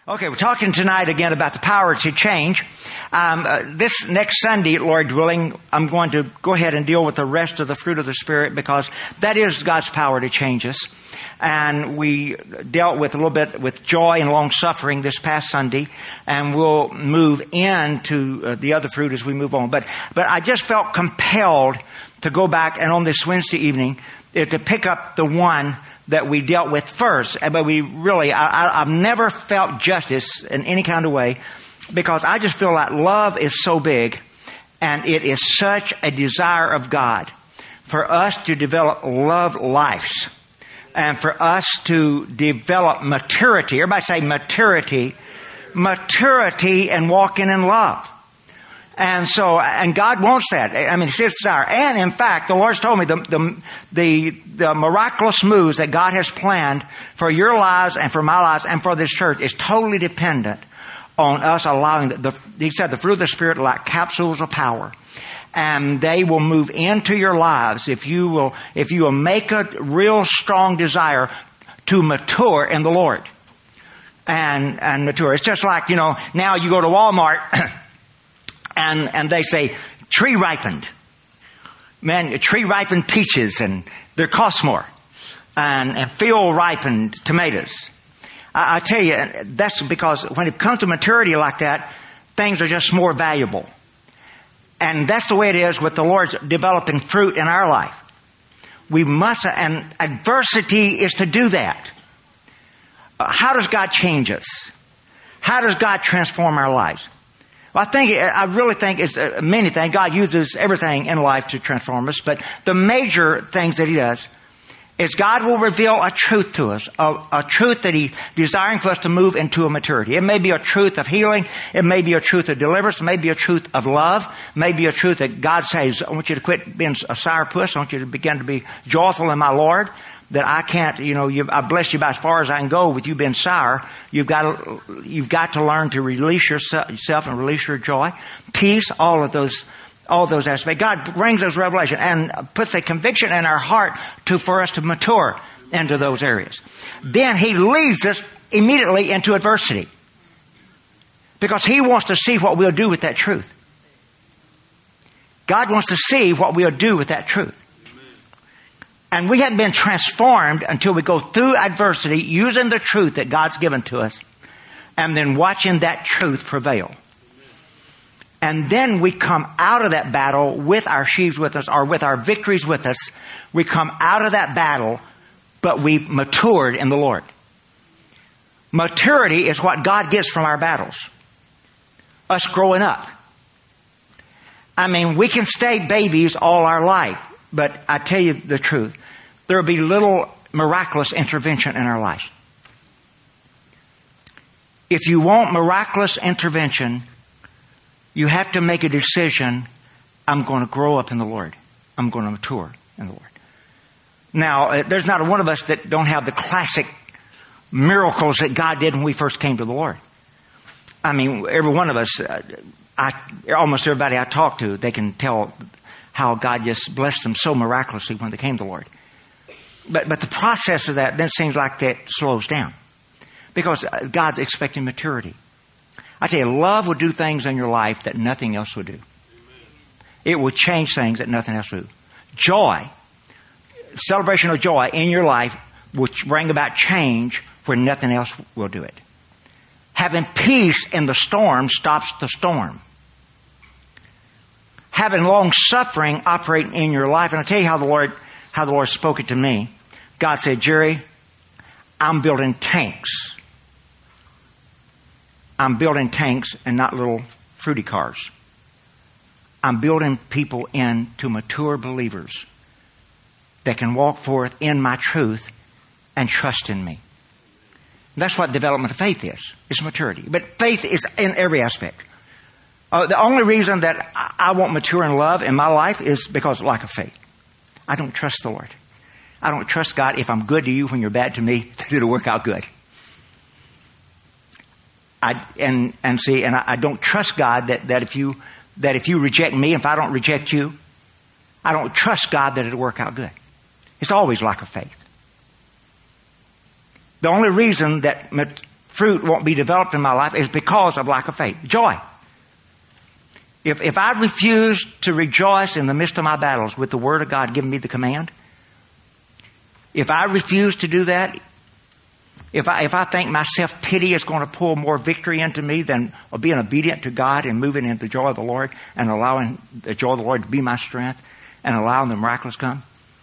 Okay, we're talking tonight again about the power to change. This next Sunday, Lord willing, I'm going to go ahead and deal with the rest of the fruit of the Spirit because that is God's power to change us. And we dealt with a little bit with joy and long suffering this past Sunday, and we'll move into the other fruit as we move on. But I just felt compelled to go back and on this Wednesday evening to pick up the one that we dealt with first. But we really, I've never felt justice in any kind of way because I just feel like love is so big and it is such a desire of God for us to develop love lives and for us to develop maturity. Everybody say maturity. Maturity and walking in love. And so, and God wants that. I mean, it's His desire. And in fact, the Lord's told me the miraculous moves that God has planned for your lives and for my lives and for this church is totally dependent on us allowing He said the fruit of the Spirit are like capsules of power. And they will move into your lives if you will make a real strong desire to mature in the Lord. And mature. It's just like, now you go to Walmart and they say, tree ripened. Man, tree ripened peaches and they cost more. And field ripened tomatoes. I tell you, that's because when it comes to maturity like that, things are just more valuable. And that's the way it is with the Lord's developing fruit in our life. We must, and adversity is to do that. How does God change us? How does God transform our lives? Well, I really think it's many things. God uses everything in life to transform us, but the major things that He does is God will reveal a truth to us, a truth that He's desiring for us to move into a maturity. It may be a truth of healing. It may be a truth of deliverance. It may be a truth of love. It may be a truth that God says, I want you to quit being a sourpuss. I want you to begin to be joyful in my Lord. That I can't, I bless you about as far as I can go with you being sour. You've got to learn to release yourself and release your joy, peace, all of those aspects. God brings those revelations and puts a conviction in our heart for us to mature into those areas. Then He leads us immediately into adversity because He wants to see what we'll do with that truth. God wants to see what we'll do with that truth. And we haven't been transformed until we go through adversity using the truth that God's given to us and then watching that truth prevail. And then we come out of that battle with our sheaves with us or with our victories with us. We come out of that battle, but we've matured in the Lord. Maturity is what God gets from our battles. Us growing up. I mean, we can stay babies all our life. But I tell you the truth, there will be little miraculous intervention in our lives. If you want miraculous intervention, you have to make a decision, I'm going to grow up in the Lord. I'm going to mature in the Lord. Now, there's not one of us that don't have the classic miracles that God did when we first came to the Lord. I mean, every one of us, almost everybody I talk to, they can tell how God just blessed them so miraculously when they came to the Lord. But the process of that then seems like that slows down. Because God's expecting maturity. I tell you, love will do things in your life that nothing else will do. It will change things that nothing else will do. Joy, celebration of joy in your life will bring about change where nothing else will do it. Having peace in the storm stops the storm. Having long suffering operating in your life. And I'll tell you how the Lord spoke it to me. God said, Jerry, I'm building tanks. I'm building tanks and not little fruity cars. I'm building people into mature believers that can walk forth in my truth and trust in me. And that's what development of faith is. It's maturity. But faith is in every aspect. The only reason that I won't mature in love in my life is because of lack of faith. I don't trust the Lord. I don't trust God if I'm good to you when you're bad to me, that it'll work out good. I don't trust God that if you reject me, if I don't reject you, I don't trust God that it'll work out good. It's always lack of faith. The only reason that fruit won't be developed in my life is because of lack of faith. Joy. If I refuse to rejoice in the midst of my battles with the Word of God giving me the command, if I refuse to do that, if I think my self-pity is going to pull more victory into me than being obedient to God and moving into the joy of the Lord and allowing the joy of the Lord to be my strength and allowing the miraculous come.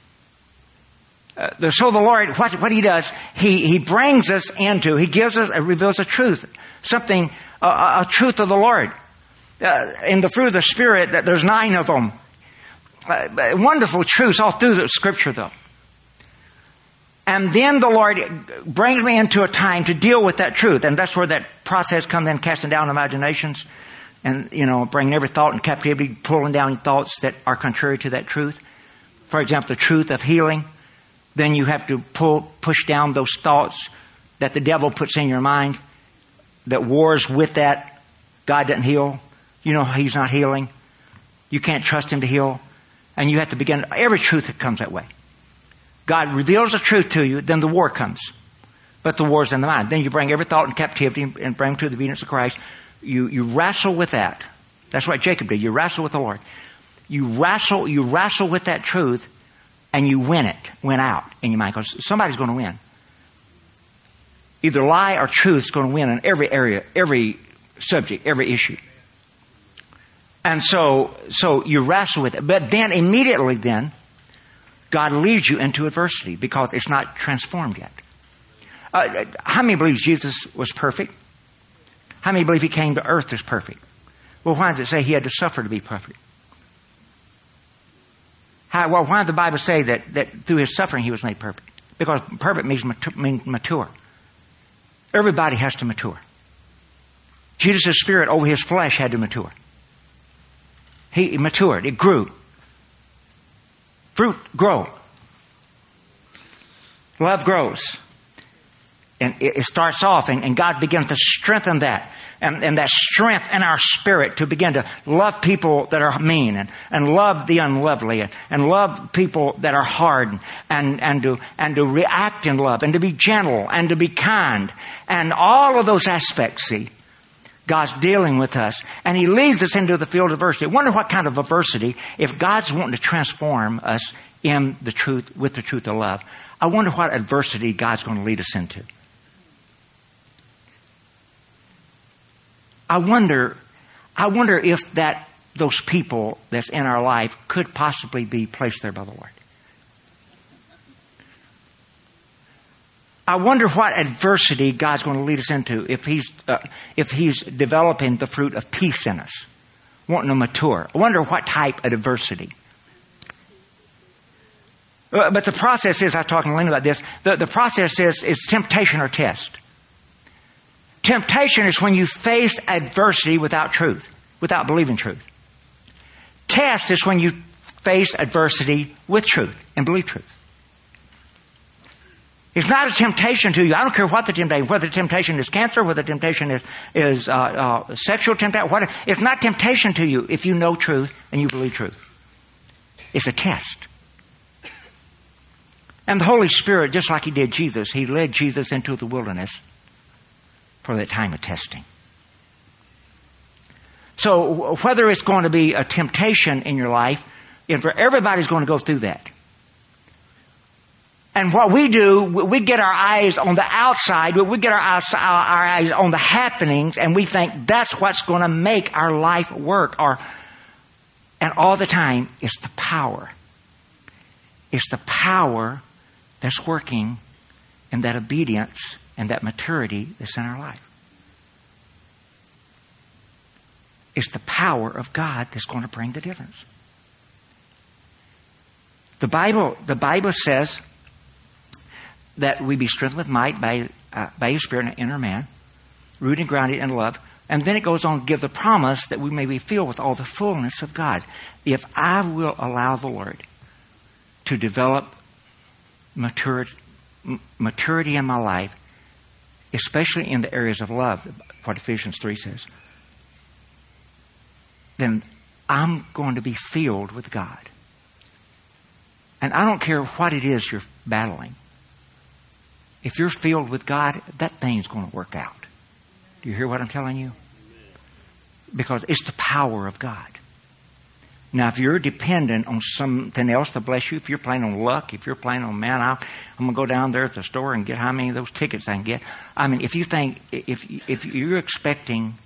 So the Lord, what He does, He brings us into, He gives us, reveals a truth, something, a truth of the Lord. In the fruit of the Spirit, that there's 9 of them. Wonderful truths all through the Scripture, though. And then the Lord brings me into a time to deal with that truth. And that's where that process comes in, casting down imaginations. And, bringing every thought in captivity, pulling down thoughts that are contrary to that truth. For example, the truth of healing. Then you have to push down those thoughts that the devil puts in your mind that wars with that. God doesn't heal. He's not healing. You can't trust Him to heal. And you have to begin, every truth that comes that way. God reveals the truth to you, then the war comes. But the war's in the mind. Then you bring every thought in captivity and bring them to the obedience of Christ. You wrestle with that. That's what Jacob did. You wrestle with the Lord. You wrestle with that truth, and you win out in your mind. Because somebody's going to win. Either lie or truth is going to win in every area, every subject, every issue. And so you wrestle with it. But then immediately God leads you into adversity because it's not transformed yet. How many believe Jesus was perfect? How many believe He came to earth as perfect? Well, why does it say He had to suffer to be perfect? Why did the Bible say that through His suffering He was made perfect? Because perfect means mature. Everybody has to mature. Jesus' spirit over His flesh had to mature. He matured. It grew. Fruit grow. Love grows. And it starts off, and God begins to strengthen that. And that strength in our spirit to begin to love people that are mean and love the unlovely and love people that are hard and to react in love and to be gentle and to be kind. And all of those aspects, see, God's dealing with us, and He leads us into the field of adversity. I wonder what kind of adversity, if God's wanting to transform us in the truth, with the truth of love, I wonder what adversity God's going to lead us into. I wonder if those people that's in our life could possibly be placed there by the Lord. I wonder what adversity God's going to lead us into if He's developing the fruit of peace in us, wanting to mature. I wonder what type of adversity. But the process is, I was talking to Lynn about this, the process is temptation or test. Temptation is when you face adversity without truth, without believing truth. Test is when you face adversity with truth and believe truth. It's not a temptation to you. I don't care what the temptation, whether the temptation is cancer, whether the temptation is sexual temptation, it's not temptation to you if you know truth and you believe truth. It's a test. And the Holy Spirit, just like He did Jesus, He led Jesus into the wilderness for that time of testing. So whether it's going to be a temptation in your life, and for everybody's going to go through that. And what we do, we get our eyes on the outside, we get our eyes on the happenings, and we think that's what's going to make our life work. And all the time, it's the power. It's the power that's working in that obedience and that maturity that's in our life. It's the power of God that's going to bring the difference. The Bible says that we be strengthened with might by His Spirit in our inner man, rooted and grounded in love. And then it goes on to give the promise that we may be filled with all the fullness of God. If I will allow the Lord to develop maturity in my life, especially in the areas of love, what Ephesians 3 says, then I'm going to be filled with God. And I don't care what it is you're battling. If you're filled with God, that thing's going to work out. Do you hear what I'm telling you? Because it's the power of God. Now, if you're dependent on something else to bless you, if you're playing on luck, if you're playing on, man, I'm going to go down there at the store and get how many of those tickets I can get. I mean, if you think, if you're expecting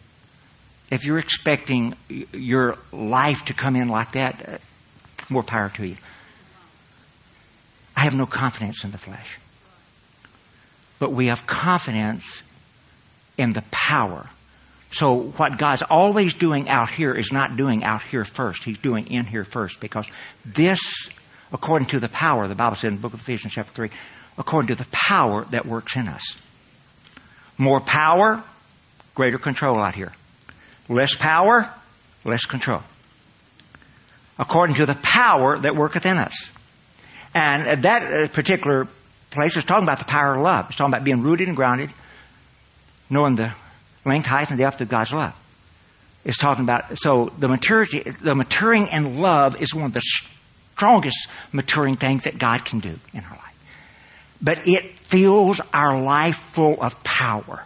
your life to come in like that, more power to you. I have no confidence in the flesh. But we have confidence in the power. So what God's always doing out here is not doing out here first. He's doing in here first. Because this, according to the power, the Bible said in the book of Ephesians chapter 3, according to the power that works in us. More power, greater control out here. Less power, less control. According to the power that worketh in us. And that particular place is talking about the power of love. It's talking about being rooted and grounded, knowing the length, height, and depth of God's love. It's talking about, so the maturing in love is one of the strongest maturing things that God can do in our life. But it fills our life full of power.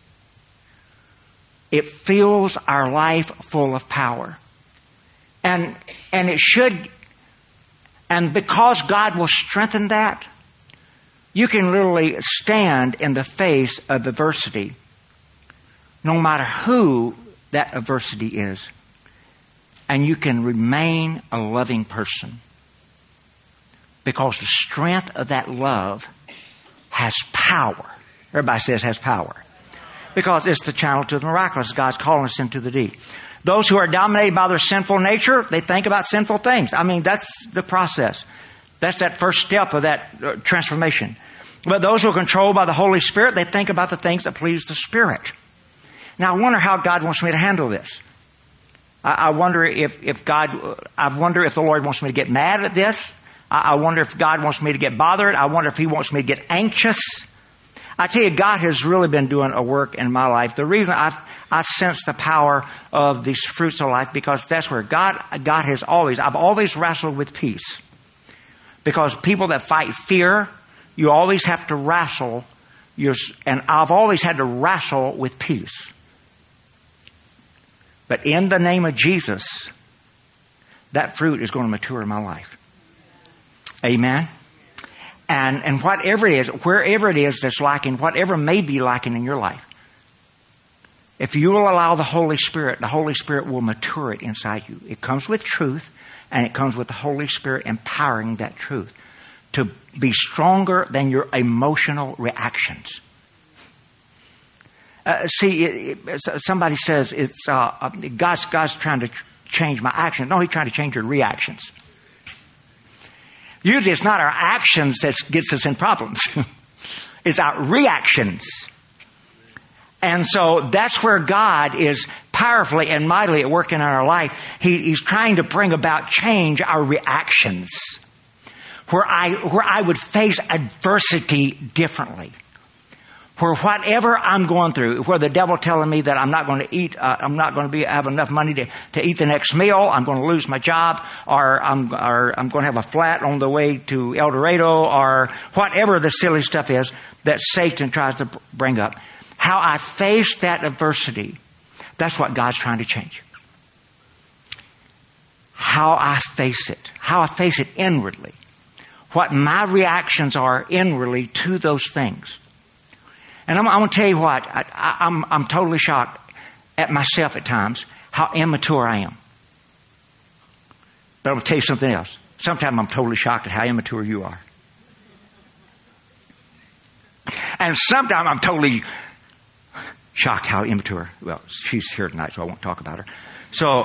It fills our life full of power. And it should, and because God will strengthen that, you can literally stand in the face of adversity, no matter who that adversity is, and you can remain a loving person. Because the strength of that love has power. Everybody says has power. Because it's the channel to the miraculous. God's calling us into the deep. Those who are dominated by their sinful nature, they think about sinful things. I mean, that's the process. That's that first step of that transformation. But those who are controlled by the Holy Spirit, they think about the things that please the Spirit. Now, I wonder how God wants me to handle this. I wonder if the Lord wants me to get mad at this. I wonder if God wants me to get bothered. I wonder if He wants me to get anxious. I tell you, God has really been doing a work in my life. The reason I sense the power of these fruits of life, because that's where God has I've always wrestled with peace. Because people that fight fear, you always have to wrestle, and I've always had to wrestle with peace. But in the name of Jesus, that fruit is going to mature in my life. Amen. And whatever it is, wherever it is that's lacking, whatever may be lacking in your life, if you will allow the Holy Spirit will mature it inside you. It comes with truth, and it comes with the Holy Spirit empowering that truth to be stronger than your emotional reactions. Somebody says it's God's trying to change my actions. No, He's trying to change your reactions. Usually it's not our actions that gets us in problems. It's our reactions. And so that's where God is powerfully and mightily at work in our life. He's trying to bring about change our reactions. Where I would face adversity differently. Where whatever I'm going through, where the devil telling me that I'm not going to eat, I'm not going to have enough money to eat the next meal, I'm going to lose my job, or I'm going to have a flat on the way to El Dorado, or whatever the silly stuff is that Satan tries to bring up. How I face that adversity, that's what God's trying to change. How I face it inwardly. What my reactions are inwardly to those things. And I'm going to tell you what, I'm totally shocked at myself at times, how immature I am. But I'm going to tell you something else. Sometimes I'm totally shocked at how immature you are. And sometimes I'm totally shocked how immature. Well, she's here tonight, so I won't talk about her. So,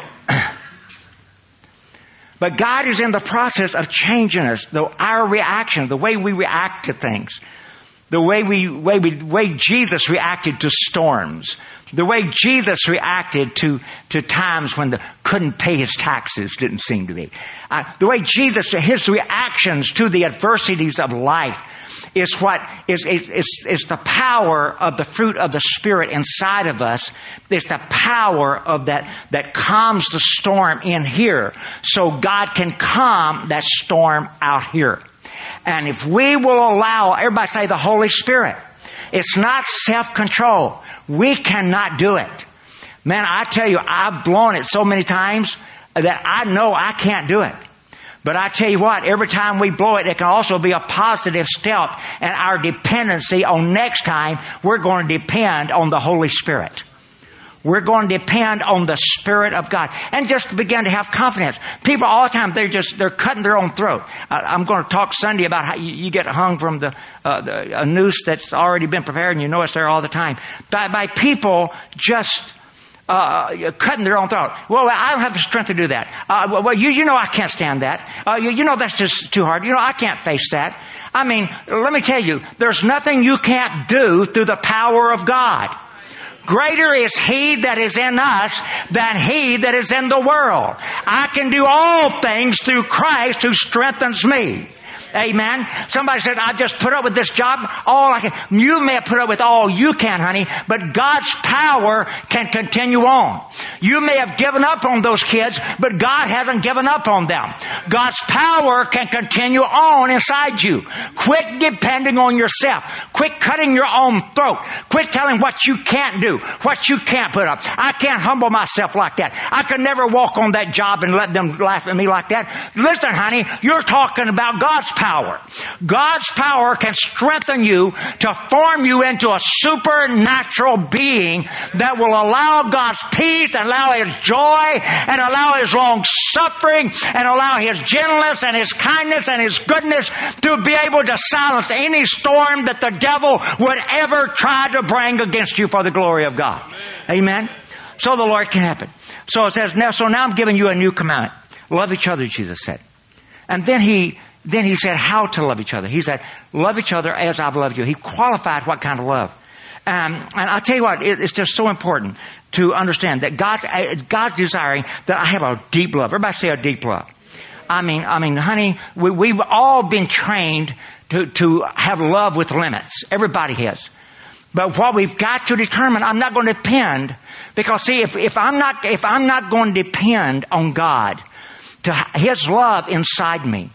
but God is in the process of changing us. Our reaction, the way we react to things. The way Jesus reacted to storms. The way Jesus reacted to times when couldn't pay his taxes didn't seem to be. The way his reactions to the adversities of life is what is the power of the fruit of the Spirit inside of us. It's the power of that calms the storm in here, so God can calm that storm out here. And if we will allow, everybody say the Holy Spirit. It's not self-control. We cannot do it. Man, I tell you, I've blown it so many times that I know I can't do it. But I tell you what, every time we blow it, it can also be a positive step in our dependency on next time we're going to depend on the Holy Spirit. We're going to depend on the Spirit of God and just begin to have confidence. People all the time, they're cutting their own throat. I'm going to talk Sunday about how you get hung from a noose that's already been prepared, and you know it's there all the time. By people just cutting their own throat. Well, I don't have the strength to do that. You know I can't stand that. You know that's just too hard. You know I can't face that. I mean, let me tell you, there's nothing you can't do through the power of God. Greater is He that is in us than he that is in the world. I can do all things through Christ who strengthens me. Amen. Somebody said, I just put up with this job all I can. You may have put up with all you can, honey, but God's power can continue on. You may have given up on those kids, but God hasn't given up on them. God's power can continue on inside you. Quit depending on yourself. Quit cutting your own throat. Quit telling what you can't do, what you can't put up. I can't humble myself like that. I could never walk on that job and let them laugh at me like that. Listen, honey, you're talking about God's power. God's power can strengthen you to form you into a supernatural being that will allow God's peace and allow His joy and allow His long suffering and allow His gentleness and His kindness and His goodness to be able to silence any storm that the devil would ever try to bring against you for the glory of God. Amen. So the Lord can happen. So it says, now I'm giving you a new commandment. Love each other, Jesus said. And then he said how to love each other. He said, love each other as I've loved you. He qualified what kind of love. And I'll tell you what, it's just so important to understand that God's desiring that I have a deep love. Everybody say a deep love. I mean, honey, we've all been trained to have love with limits. Everybody has. But what we've got to determine, I'm not going to depend, because see, if I'm not going to depend on God to His love inside me,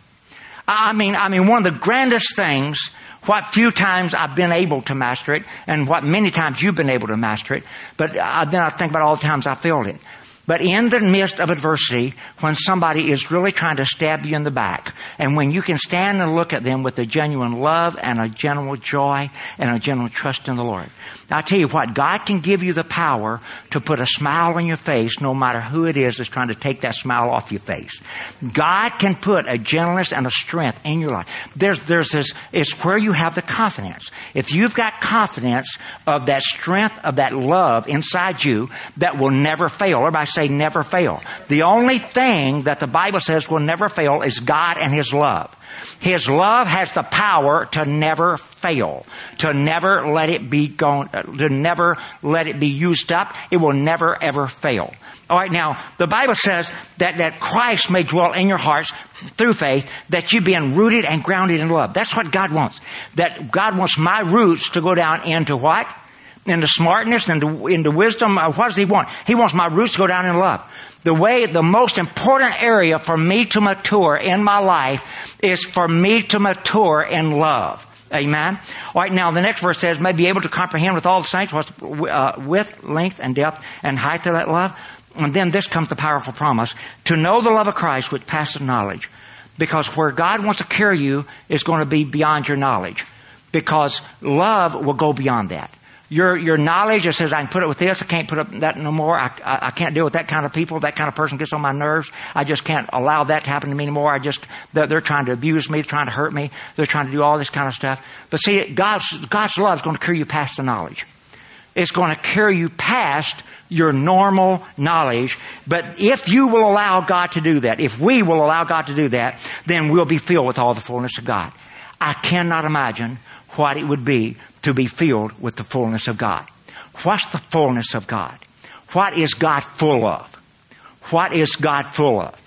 I mean, one of the grandest things, what few times I've been able to master it, and what many times you've been able to master it, but then I think about all the times I failed it. But in the midst of adversity, when somebody is really trying to stab you in the back, and when you can stand and look at them with a genuine love and a genuine joy and a genuine trust in the Lord. I'll tell you what, God can give you the power to put a smile on your face no matter who it is that's trying to take that smile off your face. God can put a gentleness and a strength in your life. There's this, it's where you have the confidence. If you've got confidence of that strength, of that love inside you that will never fail. Everybody say never fail. The only thing that the Bible says will never fail is God and His love. His love has the power to never fail, to never let it be to never let it be used up. It will never ever fail. All right, now the Bible says that Christ may dwell in your hearts through faith, that you being rooted and grounded in love. That's what God wants. That God wants my roots to go down into what? Into smartness, into wisdom. What does He want? He wants my roots to go down in love. The most important area for me to mature in my life is for me to mature in love. Amen. All right, now the next verse says, may be able to comprehend with all the saints what's width, length, and depth, and height of that love. And then this comes the powerful promise, to know the love of Christ which passeth knowledge. Because where God wants to carry you is going to be beyond your knowledge. Because love will go beyond that. Your knowledge that says I can put up with this, I can't put up that no more. I can't deal with that kind of people. That kind of person gets on my nerves. I just can't allow that to happen to me anymore. They're trying to abuse me, trying to hurt me. They're trying to do all this kind of stuff. But see, God's love is going to carry you past the knowledge. It's going to carry you past your normal knowledge. But if you will allow God to do that, if we will allow God to do that, then we'll be filled with all the fullness of God. I cannot imagine what it would be to be filled with the fullness of God. What's the fullness of God? What is God full of? What is God full of?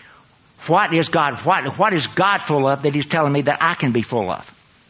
What is God full of that He's telling me that I can be full of?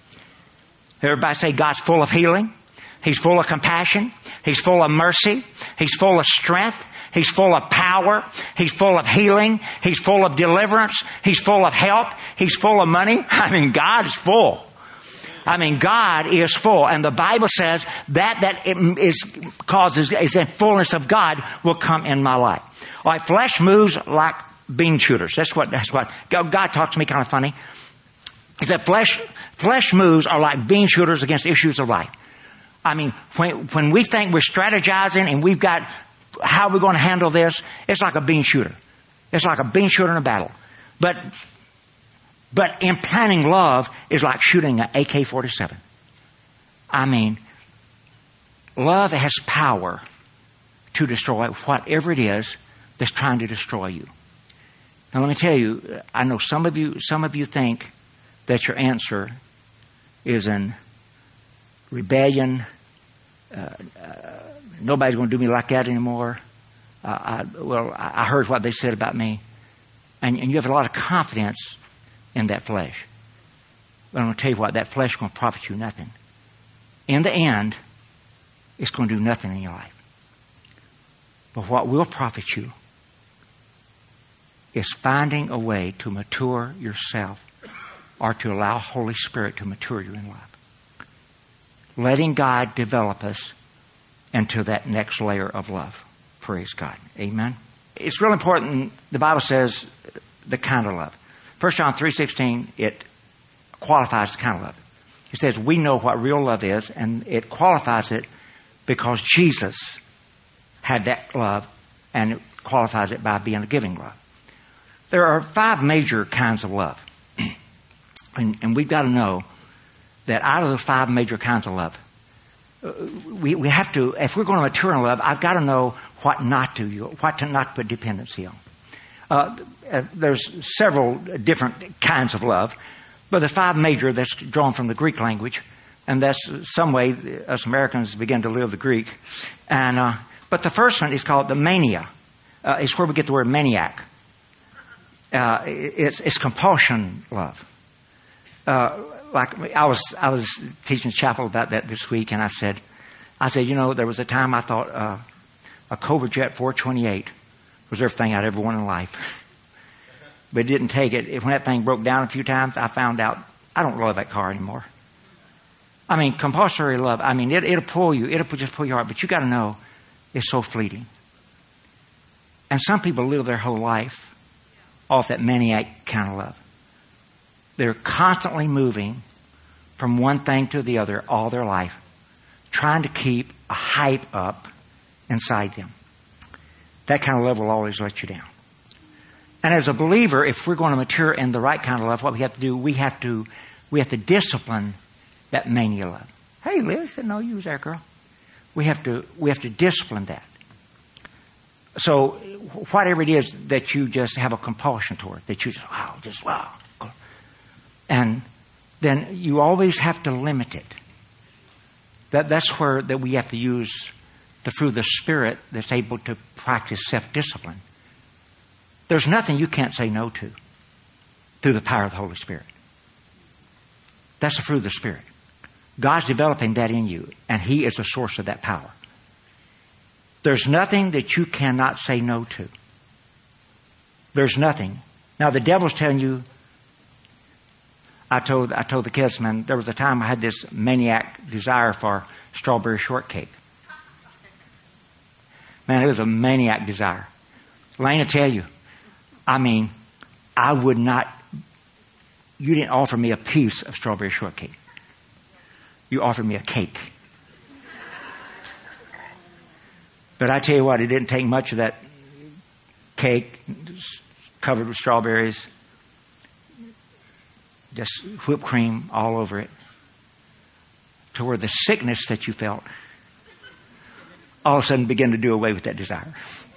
Everybody say God's full of healing. He's full of compassion. He's full of mercy. He's full of strength. He's full of power. He's full of healing. He's full of deliverance. He's full of help. He's full of money. I mean, God is full. I mean, God is full, and the Bible says that it is in fullness of God will come in my life. All right, flesh moves like bean shooters. That's what God talks to me kind of funny. He said flesh moves are like bean shooters against issues of life. I mean, when we think we're strategizing and we've got how we're going to handle this, it's like a bean shooter. It's like a bean shooter in a battle. But implanting love is like shooting an AK-47. I mean, love has power to destroy whatever it is that's trying to destroy you. Now let me tell you, I know some of you think that your answer is in rebellion. Nobody's going to do me like that anymore. I heard what they said about me. And you have a lot of confidence in that flesh. But I'm going to tell you what, that flesh is going to profit you nothing. In the end, it's going to do nothing in your life. But what will profit you is finding a way to mature yourself or to allow Holy Spirit to mature you in life. Letting God develop us into that next layer of love. Praise God. Amen. It's real important. The Bible says the kind of love. 1 John 3:16, it qualifies the kind of love. It says we know what real love is, and it qualifies it because Jesus had that love, and it qualifies it by being a giving love. There are 5 major kinds of love. And we've got to know that out of the 5 major kinds of love, we have to, if we're going to mature in love, I've got to know what not to put dependency on. There's several different kinds of love, but there's 5 major that's drawn from the Greek language, and that's some way us Americans begin to live the Greek. And but the first one is called the mania. It's where we get the word maniac. It's compulsion love. Like I was teaching chapel about that this week, and I said, there was a time I thought a Cobra Jet 428 was everything I'd ever wanted in life, but it didn't take it. When that thing broke down a few times, I found out I don't love that car anymore. I mean, compulsory love. I mean, it'll pull you. It'll just pull your heart, but you got to know it's so fleeting. And some people live their whole life off that maniac kind of love. They're constantly moving from one thing to the other all their life, trying to keep a hype up inside them. That kind of love will always let you down. And as a believer, if we're going to mature in the right kind of love, what we have to do, we have to discipline that mania love. Hey, Liz, I know you was there, girl. We have to discipline that. So whatever it is that you just have a compulsion toward, that you just wow. And then you always have to limit it. That's where that we have to use the fruit of the Spirit that's able to practice self-discipline. There's nothing you can't say no to through the power of the Holy Spirit. That's the fruit of the Spirit. God's developing that in you, and He is the source of that power. There's nothing that you cannot say no to. There's nothing. Now the devil's telling you, I told the kids, man, there was a time I had this maniac desire for strawberry shortcake. Man, it was a maniac desire. Lane, I tell you, I mean, I would not, you didn't offer me a piece of strawberry shortcake. You offered me a cake. But I tell you what, it didn't take much of that cake covered with strawberries, just whipped cream all over it, to where the sickness that you felt all of a sudden began to do away with that desire.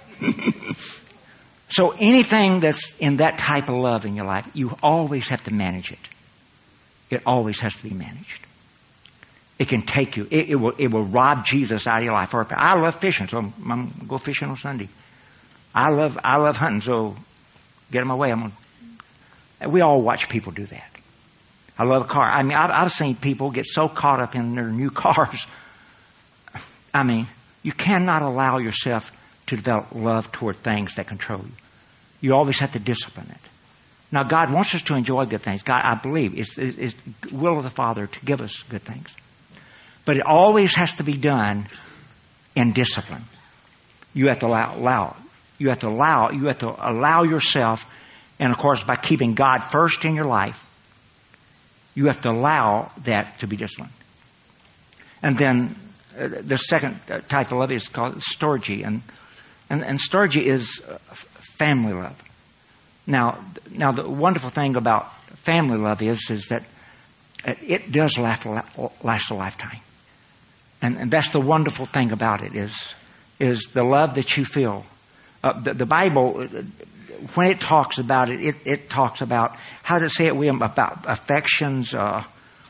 So anything that's in that type of love in your life, you always have to manage it. It always has to be managed. It can take you. It will rob Jesus out of your life. I love fishing, so I'm going to go fishing on Sunday. I love hunting, so get in my way. We all watch people do that. I love a car. I mean, I've seen people get so caught up in their new cars. I mean, you cannot allow yourself to develop love toward things that control you. You always have to discipline it. Now, God wants us to enjoy good things. God, I believe, it's the will of the Father to give us good things. But it always has to be done in discipline. You have to allow. You have to allow yourself, and of course, by keeping God first in your life, you have to allow that to be disciplined. And then the second type of love is called storge, and storge is family love. Now, the wonderful thing about family love is that it does last a lifetime, and that's the wonderful thing about it is the love that you feel. The Bible, when it talks about it, it talks about, how does it say it, William, about affections, the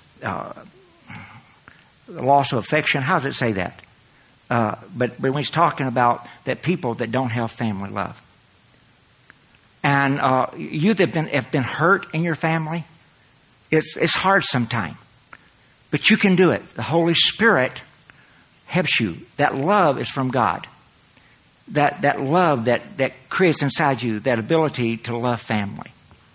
loss of affection. How does it say that? But when he's talking about that people that don't have family love. And you that have been hurt in your family, it's hard sometimes. But you can do it. The Holy Spirit helps you. That love is from God. That love that creates inside you that ability to love family.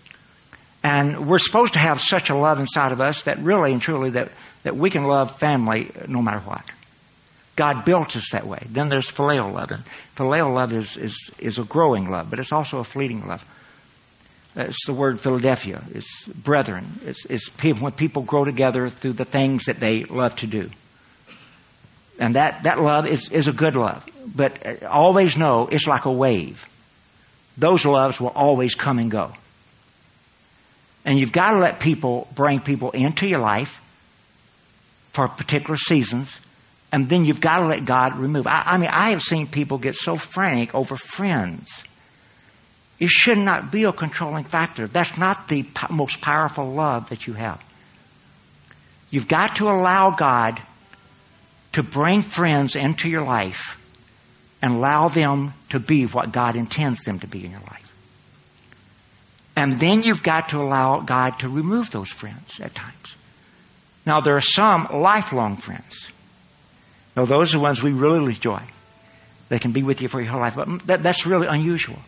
And we're supposed to have such a love inside of us that really and truly that we can love family no matter what. God built us that way. Then there's phileo love. And phileo love is a growing love, but it's also a fleeting love. It's the word Philadelphia. It's brethren. It's people, when people grow together through the things that they love to do. And that love is a good love. But always know it's like a wave. Those loves will always come and go. And you've got to bring people into your life for particular seasons. And then you've got to let God remove. I have seen people get so frantic over friends. It should not be a controlling factor. That's not the most powerful love that you have. You've got to allow God to bring friends into your life and allow them to be what God intends them to be in your life. And then you've got to allow God to remove those friends at times. Now, there are some lifelong friends. Now, those are the ones we really enjoy. They can be with you for your whole life. But that's really unusual.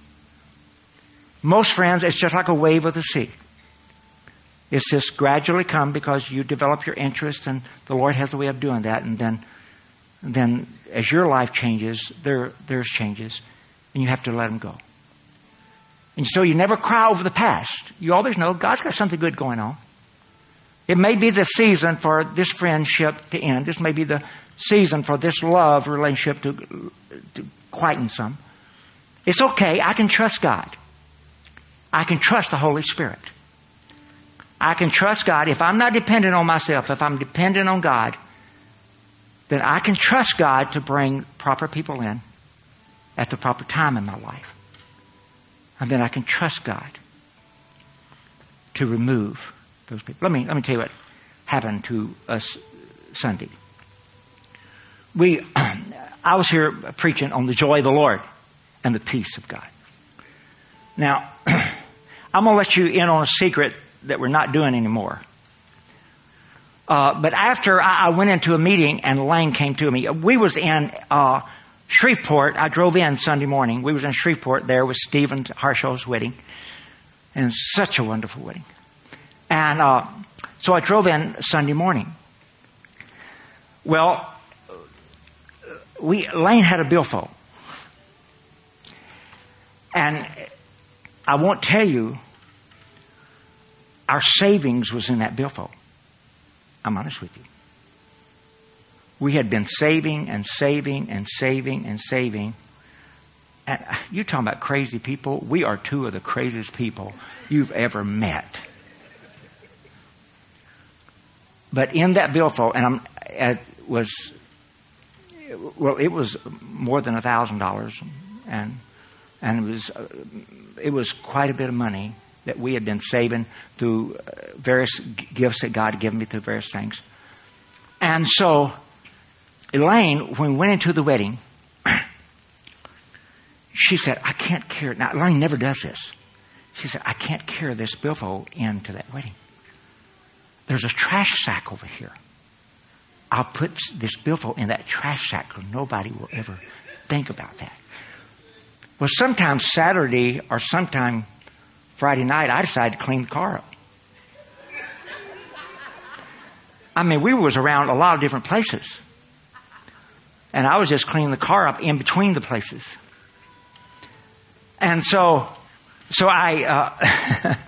Most friends, it's just like a wave of the sea. It's just gradually come because you develop your interest, and the Lord has a way of doing that. And then as your life changes, there's changes, and you have to let them go. And so you never cry over the past. You always know God's got something good going on. It may be the season for this friendship to end. This may be the season for this love relationship to quieten some. It's okay. I can trust God. I can trust the Holy Spirit. I can trust God. If I'm not dependent on myself, if I'm dependent on God, then I can trust God to bring proper people in at the proper time in my life. And then I can trust God to remove those people. Let me tell you what happened to us Sunday. I was here preaching on the joy of the Lord and the peace of God. Now, I'm going to let you in on a secret that we're not doing anymore. But after I went into a meeting and Lane came to me, we was in Shreveport. I drove in Sunday morning. We was in Shreveport there with Stephen Harshaw's wedding. And such a wonderful wedding. And so I drove in Sunday morning. Well, Lane had a billfold. And I won't tell you, our savings was in that billfold. I'm honest with you. We had been saving and saving and saving and saving. And you're talking about crazy people. We are two of the craziest people you've ever met. But in that billfold, and it was more than $1,000, and it was quite a bit of money that we had been saving through various gifts that God had given me through various things. And so Elaine, when we went into the wedding, she said, I can't carry it. Now, Elaine never does this. She said, I can't carry this billfold into that wedding. There's a trash sack over here. I'll put this billfold in that trash sack because nobody will ever think about that. Well, sometime Saturday or sometime Friday night, I decided to clean the car up. I mean, we was around a lot of different places. And I was just cleaning the car up in between the places. And so I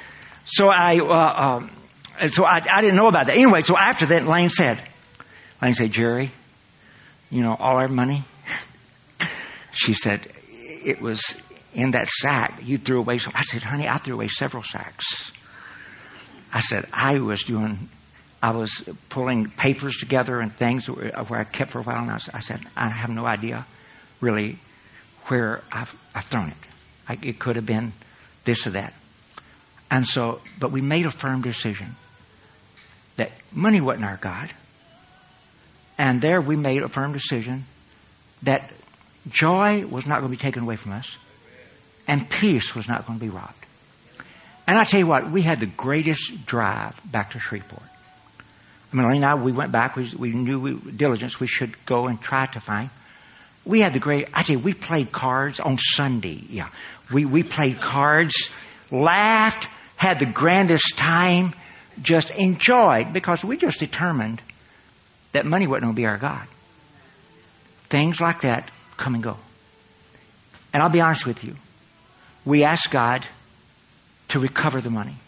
didn't know about that. Anyway, so after that, Lane said, Jerry, you know, all our money, she said, it was in that sack. You threw away some. I said, honey, I threw away several sacks. I said, I was pulling papers together and things where I kept for a while. And I said, I have no idea really where I've thrown it. It could have been this or that. And so, but we made a firm decision that money wasn't our God. And there we made a firm decision that joy was not going to be taken away from us. And peace was not going to be robbed. And I tell you what, we had the greatest drive back to Shreveport. I mean, Elaine and I, we went back. We knew diligence we should go and try to find. We had I tell you, we played cards on Sunday. Yeah. We played cards, laughed, had the grandest time, just enjoyed, because we just determined that money wasn't going to be our God. Things like that come and go. And I'll be honest with you. We asked God to recover the money.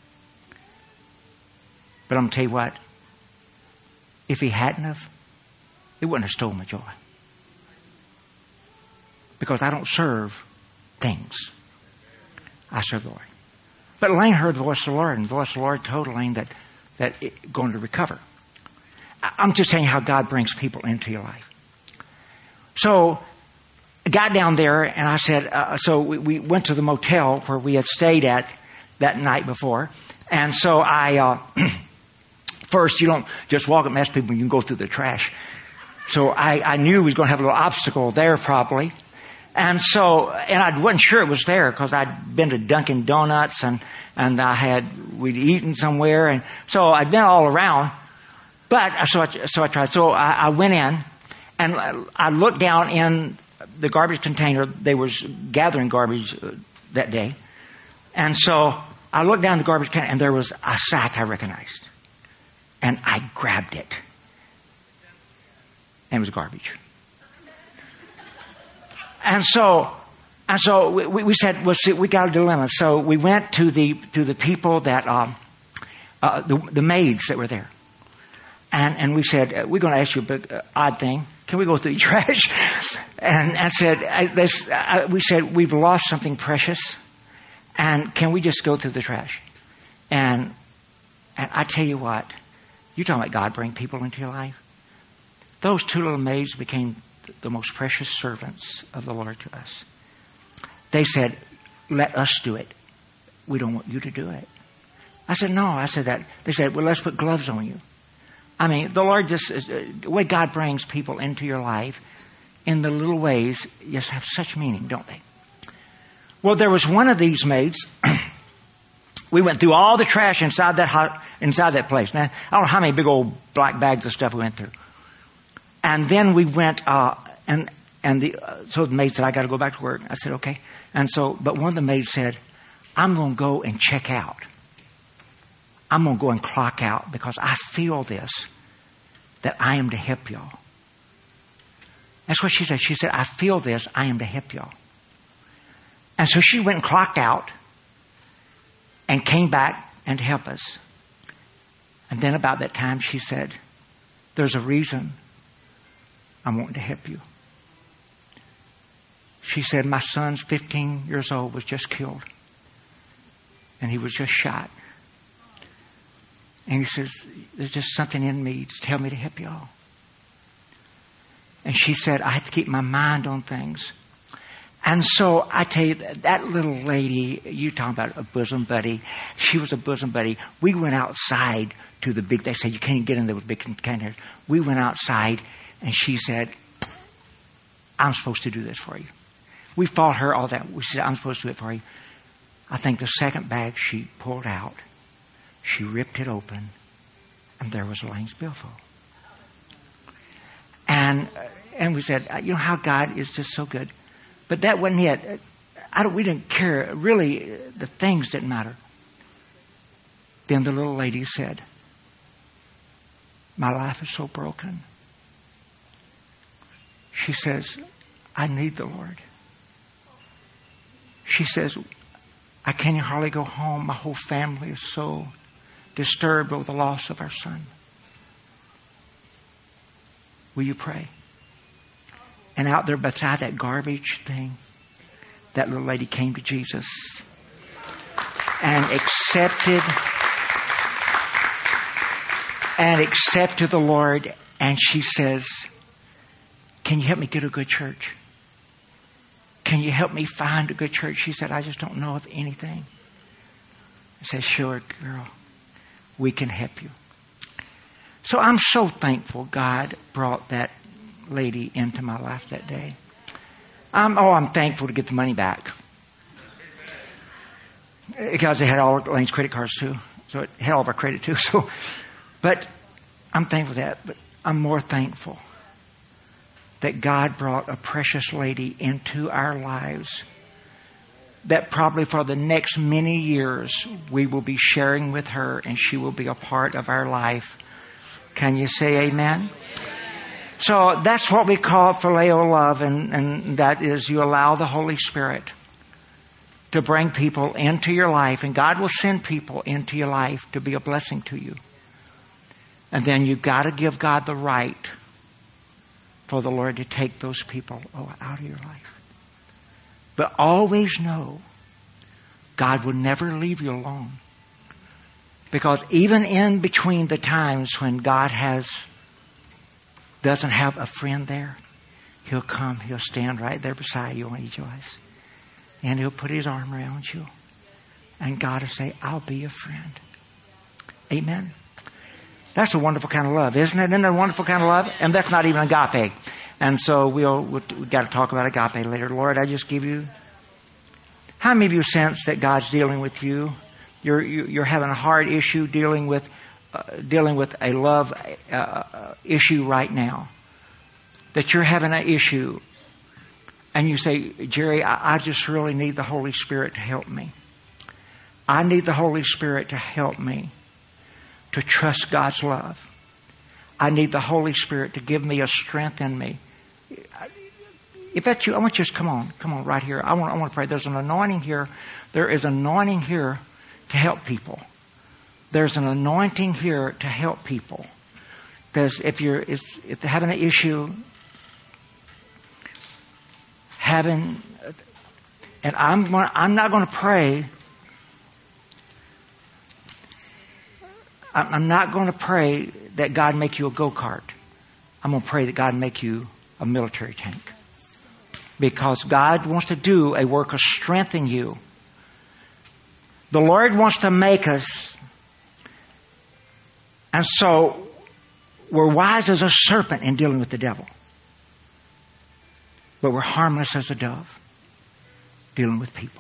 But I'm going to tell you what. If he hadn't have, it wouldn't have stolen my joy. Because I don't serve things. I serve the Lord. But Elaine heard the voice of the Lord, and the voice of the Lord told Elaine that it's going to recover. I'm just saying how God brings people into your life. So I got down there, and I said, so we went to the motel where we had stayed at that night before. And so I, first, you don't just walk up and ask people, you can go through the trash. So I knew we was going to have a little obstacle there probably. And so, and I wasn't sure it was there because I'd been to Dunkin' Donuts and we'd eaten somewhere. And so I'd been all around. But, so I tried. So I went in and I looked down in the garbage container. They was gathering garbage that day. And so I looked down the garbage container and there was a sack I recognized. And I grabbed it. And it was garbage. And so we said, well, see, we got a dilemma. So we went to the people that, the maids that were there. And we said, we're going to ask you a big, odd thing. Can we go through the trash? And I said, we said, we've lost something precious. And can we just go through the trash? And I tell you what, you're talking about God bring people into your life. Those two little maids became the most precious servants of the Lord to us. They said, let us do it. We don't want you to do it. I said, no. I said that. They said, well, let's put gloves on you. I mean, the Lord just, the way God brings people into your life in the little ways just have such meaning, don't they? Well, there was one of these maids. We went through all the trash inside that place. Man, I don't know how many big old black bags of stuff we went through. And then we went, so the maid said, I got to go back to work. I said, okay. But one of the maids said, I'm going to go and check out. I'm going to go and clock out because I feel this, that I am to help y'all. That's what she said. She said, I feel this, I am to help y'all. And so she went and clocked out and came back and to help us. And then about that time she said, there's a reason I'm wanting to help you. She said, my son's 15 years old, was just killed. And he was just shot. And he says, there's just something in me to tell me to help y'all. And she said, I have to keep my mind on things. And so I tell you, that little lady, you talking about a bosom buddy. She was a bosom buddy. We went outside to the big, they said, you can't get in there with big containers. We went outside and she said, I'm supposed to do this for you. We fought her all that. We said, I'm supposed to do it for you. I think the second bag she pulled out, she ripped it open, and there was Elaine's billfold. And we said, you know how God is just so good. But that wasn't it. we didn't care. Really, the things didn't matter. Then the little lady said, my life is so broken. She says, I need the Lord. She says, I can't hardly go home. My whole family is so disturbed over the loss of our son. Will you pray? And out there beside that garbage thing, that little lady came to Jesus and accepted the Lord. And she says, can you help me get a good church? Can you help me find a good church? She said, I just don't know of anything. I said, sure, girl, we can help you. So I'm so thankful God brought that lady into my life that day. I'm thankful to get the money back. Because they had all of Lane's credit cards too. So it had all of our credit too. But I'm thankful for that. But I'm more thankful that God brought a precious lady into our lives that probably for the next many years we will be sharing with her and she will be a part of our life. Can you say amen? So that's what we call phileo love, and that is you allow the Holy Spirit to bring people into your life, and God will send people into your life to be a blessing to you. And then you've got to give God the right for the Lord to take those people out of your life. But always know God will never leave you alone. Because even in between the times when God doesn't have a friend there, He'll come, He'll stand right there beside you when you rejoice. And He'll put His arm around you. And God will say, I'll be your friend. Amen. That's a wonderful kind of love, isn't it? Isn't it a wonderful kind of love? And that's not even agape. And so we've got to talk about agape later. Lord, I just give you. How many of you sense that God's dealing with you? You're having a hard issue dealing with a love issue right now. That you're having an issue, and you say, Jerry, I just really need the Holy Spirit to help me. I need the Holy Spirit to help me to trust God's love. I need the Holy Spirit to give me a strength in me. If that's you, I want you to come on right here. I want to pray. There's an anointing here. There is an anointing here to help people. There's an anointing here to help people. Because if you're having an issue, and I'm not going to pray. I'm not going to pray that God make you a go-kart. I'm going to pray that God make you a military tank. Because God wants to do a work of strength in you. The Lord wants to make us. And so we're wise as a serpent in dealing with the devil. But we're harmless as a dove dealing with people.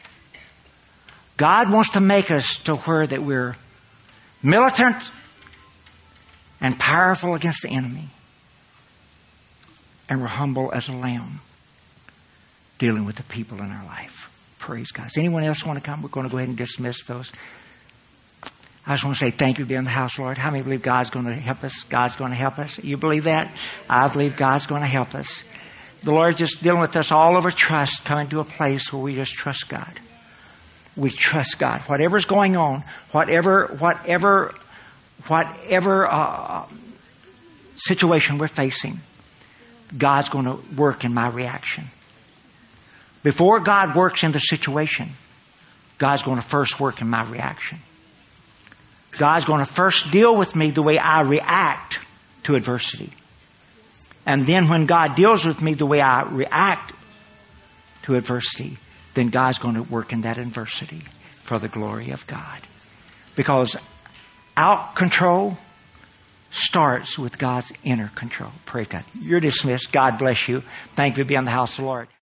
God wants to make us to where that we're militant and powerful against the enemy. And we're humble as a lamb dealing with the people in our life. Praise God. Does anyone else want to come? We're going to go ahead and dismiss those. I just want to say thank you for being in the house, Lord. How many believe God's going to help us? God's going to help us. You believe that? I believe God's going to help us. The Lord's just dealing with us all over trust, coming to a place where we just trust God. We trust God. Whatever's going on, whatever situation we're facing, God's going to work in my reaction. Before God works in the situation, God's going to first work in my reaction. God's going to first deal with me the way I react to adversity. And then when God deals with me the way I react to adversity, then God's going to work in that adversity for the glory of God. Because out control starts with God's inner control. Praise God. You're dismissed. God bless you. Thank you for being in the house of the Lord.